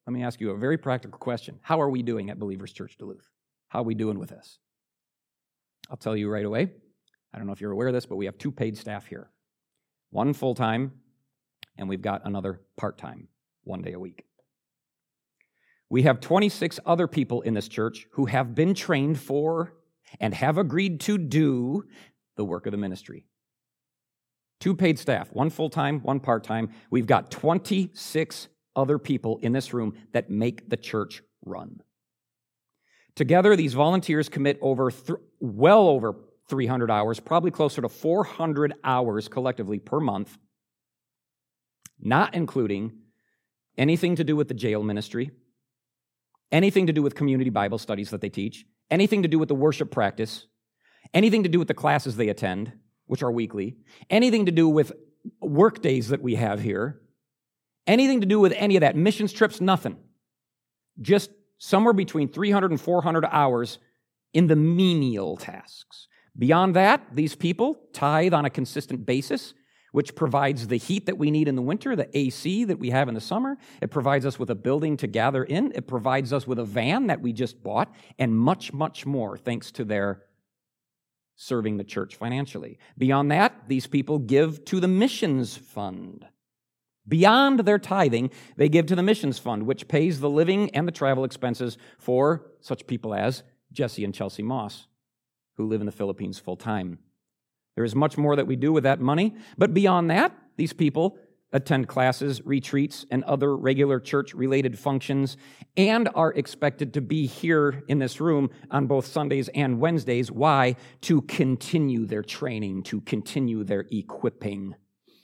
let me ask you a very practical question. How are we doing at Believers Church Duluth? How are we doing with this? I'll tell you right away. I don't know if you're aware of this, but we have two paid staff here. One full-time, and we've got another part-time, one day a week. We have twenty-six other people in this church who have been trained for and have agreed to do the work of the ministry. Two paid staff, one full-time, one part-time. We've got twenty-six other people in this room that make the church run. Together, these volunteers commit over, th- well over three hundred hours, probably closer to four hundred hours collectively per month, not including anything to do with the jail ministry, anything to do with community Bible studies that they teach, anything to do with the worship practice, anything to do with the classes they attend, which are weekly, anything to do with work days that we have here, anything to do with any of that, missions trips, nothing. Just somewhere between three hundred and four hundred hours in the menial tasks. Beyond that, these people tithe on a consistent basis, which provides the heat that we need in the winter, the A C that we have in the summer. It provides us with a building to gather in. It provides us with a van that we just bought, and much, much more thanks to their serving the church financially. Beyond that, these people give to the missions fund. Beyond their tithing, they give to the missions fund, which pays the living and the travel expenses for such people as Jesse and Chelsea Moss, who live in the Philippines full-time. There is much more that we do with that money, but beyond that, these people attend classes, retreats, and other regular church-related functions, and are expected to be here in this room on both Sundays and Wednesdays. Why? To continue their training, to continue their equipping.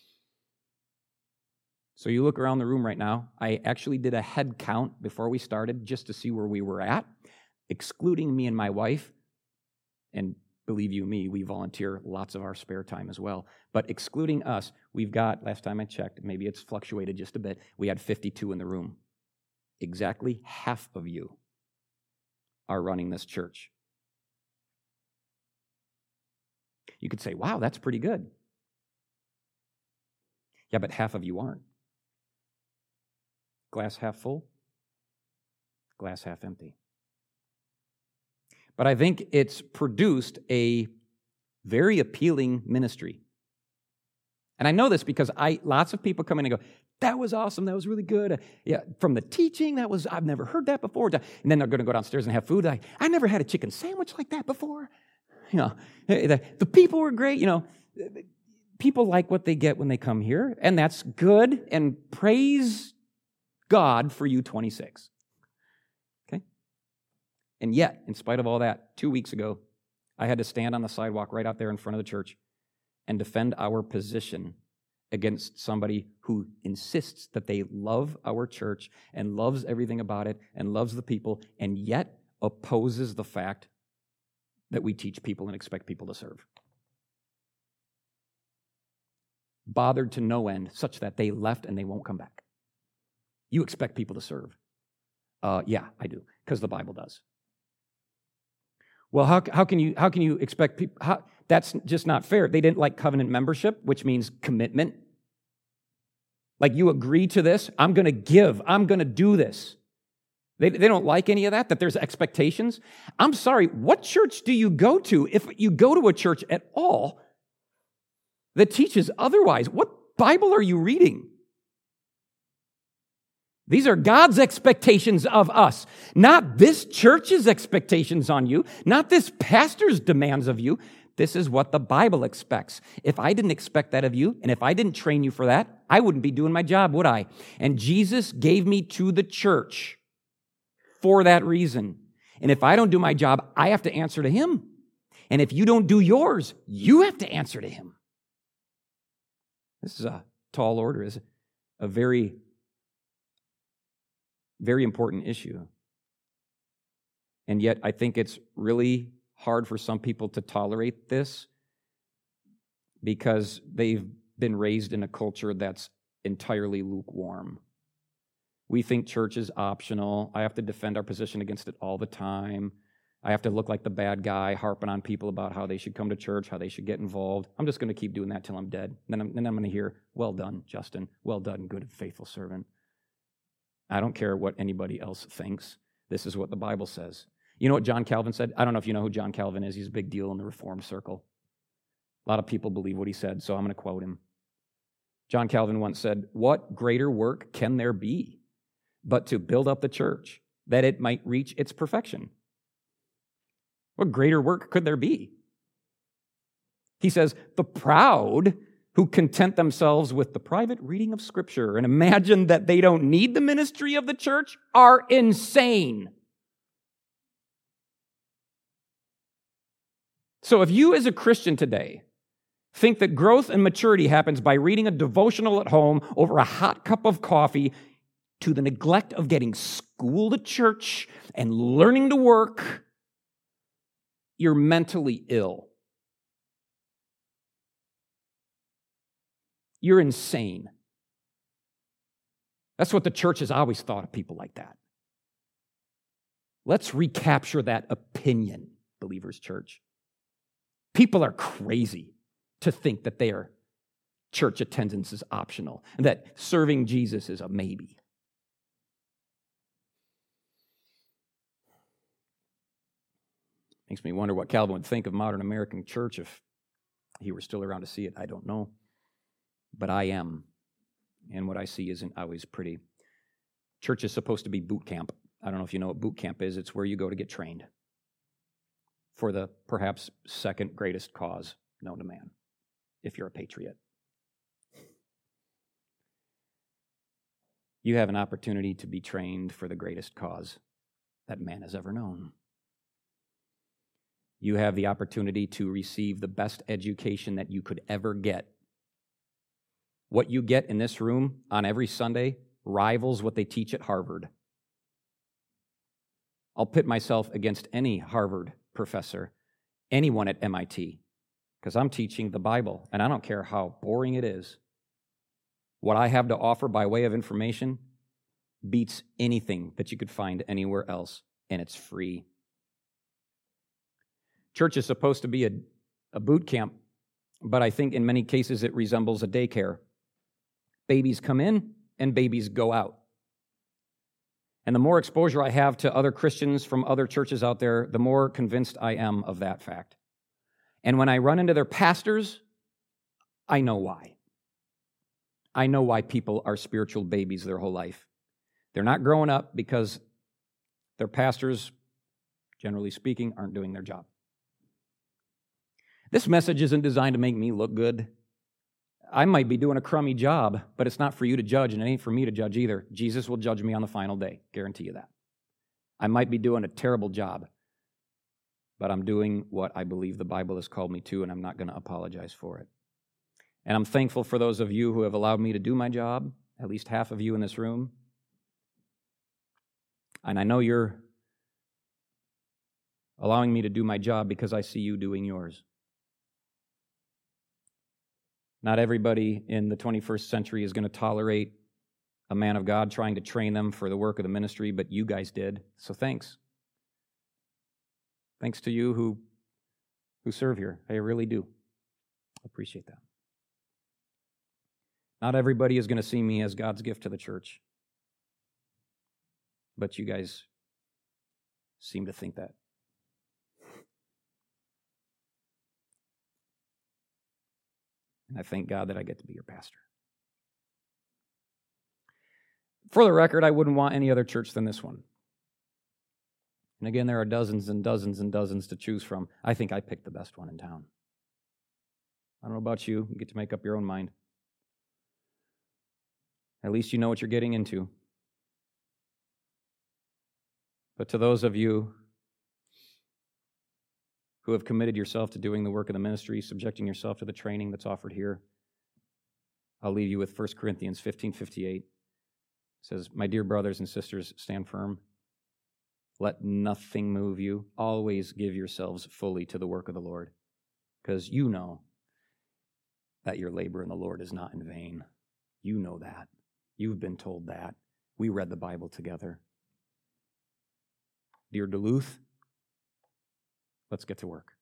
So you look around the room right now. I actually did a head count before we started just to see where we were at, excluding me and my wife. And believe you me, we volunteer lots of our spare time as well. But excluding us, we've got, last time I checked, maybe it's fluctuated just a bit, we had fifty-two in the room. Exactly half of you are running this church. You could say, wow, that's pretty good. Yeah, but half of you aren't. Glass half full, glass half empty. But I think it's produced a very appealing ministry. And I know this because I lots of people come in and go, that was awesome, that was really good. Uh, yeah, from the teaching, that was, I've never heard that before. And then they're going to go downstairs and have food. I, I never had a chicken sandwich like that before. You know, the, the people were great. You know, people like what they get when they come here, and that's good, and praise God for you twenty-six. Okay? And yet, in spite of all that, two weeks ago, I had to stand on the sidewalk right out there in front of the church and defend our position against somebody who insists that they love our church and loves everything about it and loves the people, and yet opposes the fact that we teach people and expect people to serve. Bothered to no end, such that they left and they won't come back. You expect people to serve. Uh, yeah, I do, because the Bible does. Well, how, how can you how can you expect people? How, that's just not fair. They didn't like covenant membership, which means commitment. Like, you agree to this, I'm going to give, I'm going to do this. They, they don't like any of that, that there's expectations. I'm sorry, what church do you go to, if you go to a church at all, that teaches otherwise? What Bible are you reading? These are God's expectations of us, not this church's expectations on you, not this pastor's demands of you. This is what the Bible expects. If I didn't expect that of you, and if I didn't train you for that, I wouldn't be doing my job, would I? And Jesus gave me to the church for that reason. And if I don't do my job, I have to answer to Him. And if you don't do yours, you have to answer to Him. This is a tall order, is a very Very important issue. And yet, I think it's really hard for some people to tolerate this because they've been raised in a culture that's entirely lukewarm. We think church is optional. I have to defend our position against it all the time. I have to look like the bad guy, harping on people about how they should come to church, how they should get involved. I'm just going to keep doing that till I'm dead. Then I'm, then I'm going to hear, well done, Justin. Well done, good and faithful servant. I don't care what anybody else thinks. This is what the Bible says. You know what John Calvin said? I don't know if you know who John Calvin is. He's a big deal in the Reformed circle. A lot of people believe what he said, so I'm going to quote him. John Calvin once said, "What greater work can there be but to build up the church, that it might reach its perfection?" What greater work could there be? He says, "The proud who content themselves with the private reading of Scripture and imagine that they don't need the ministry of the church are insane." So if you as a Christian today think that growth and maturity happens by reading a devotional at home over a hot cup of coffee to the neglect of getting schooled at church and learning to work, you're mentally ill. You're insane. That's what the church has always thought of people like that. Let's recapture that opinion, Believers Church. People are crazy to think that their church attendance is optional and that serving Jesus is a maybe. Makes me wonder what Calvin would think of modern American church if he were still around to see it. I don't know. But I am. And what I see isn't always pretty. Church is supposed to be boot camp. I don't know if you know what boot camp is. It's where you go to get trained for the perhaps second greatest cause known to man, if you're a patriot. You have an opportunity to be trained for the greatest cause that man has ever known. You have the opportunity to receive the best education that you could ever get. What you get in this room on every Sunday rivals what they teach at Harvard. I'll pit myself against any Harvard professor, anyone at M I T, because I'm teaching the Bible, and I don't care how boring it is. What I have to offer by way of information beats anything that you could find anywhere else, and it's free. Church is supposed to be a, a boot camp, but I think in many cases it resembles a daycare. Babies come in and babies go out. And the more exposure I have to other Christians from other churches out there, the more convinced I am of that fact. And when I run into their pastors, I know why. I know why people are spiritual babies their whole life. They're not growing up because their pastors, generally speaking, aren't doing their job. This message isn't designed to make me look good. I might be doing a crummy job, but it's not for you to judge, and it ain't for me to judge either. Jesus will judge me on the final day. Guarantee you that. I might be doing a terrible job, but I'm doing what I believe the Bible has called me to, and I'm not going to apologize for it. And I'm thankful for those of you who have allowed me to do my job, at least half of you in this room. And I know you're allowing me to do my job because I see you doing yours. Not everybody in the twenty-first century is going to tolerate a man of God trying to train them for the work of the ministry, but you guys did, so thanks. Thanks to you who, who serve here. I really do appreciate that. Not everybody is going to see me as God's gift to the church, but you guys seem to think that. And I thank God that I get to be your pastor. For the record, I wouldn't want any other church than this one. And again, there are dozens and dozens and dozens to choose from. I think I picked the best one in town. I don't know about you. You get to make up your own mind. At least you know what you're getting into. But to those of you who have committed yourself to doing the work of the ministry, subjecting yourself to the training that's offered here, I'll leave you with First Corinthians fifteen fifty-eight. It says, "My dear brothers and sisters, stand firm. Let nothing move you. Always give yourselves fully to the work of the Lord, because you know that your labor in the Lord is not in vain." You know that. You've been told that. We read the Bible together. Dear Duluth, let's get to work.